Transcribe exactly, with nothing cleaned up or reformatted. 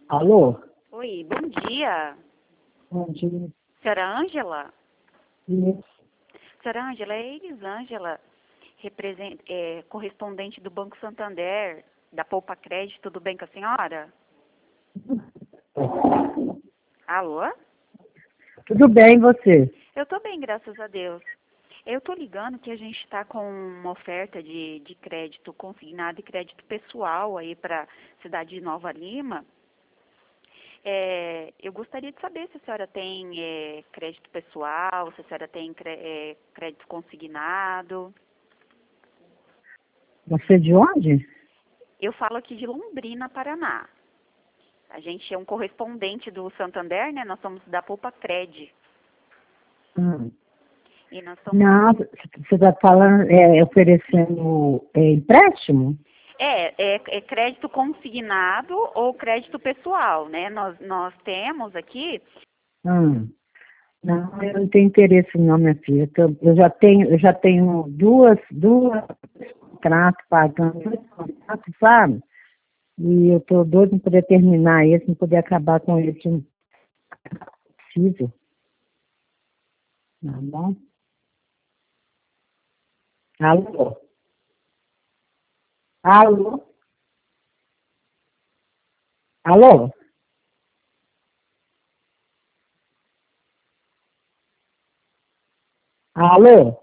Alô? Oi, bom dia. Bom dia. Senhora Ângela? Isso. Senhora Ângela, é Elisângela, represent... é, correspondente do Banco Santander, da Poupa Crédito, tudo bem com a senhora? Alô? Tudo bem, e você? Eu tô bem, graças a Deus. Eu tô ligando que a gente está com uma oferta de, de crédito consignado e crédito pessoal aí para cidade de Nova Lima. É, eu gostaria de saber se a senhora tem é, crédito pessoal, se a senhora tem cre- é, crédito consignado. Você é de onde? Eu falo aqui de Londrina, Paraná. A gente é um correspondente do Santander, né? Nós somos da Poupa Cred. Hum. E nós somos... Não, você está falando, é, oferecendo é, empréstimo? É, é, é crédito consignado ou crédito pessoal, né? Nós, nós temos aqui... Hum. Não, eu não tenho interesse não, minha filha. Eu, eu já tenho, eu já tenho duas, duas contratos pagando dois contratos, sabe? E eu estou doido em poder terminar esse, em poder acabar com esse. Não preciso, tá bom? Alô? Alô? Alô? Alô?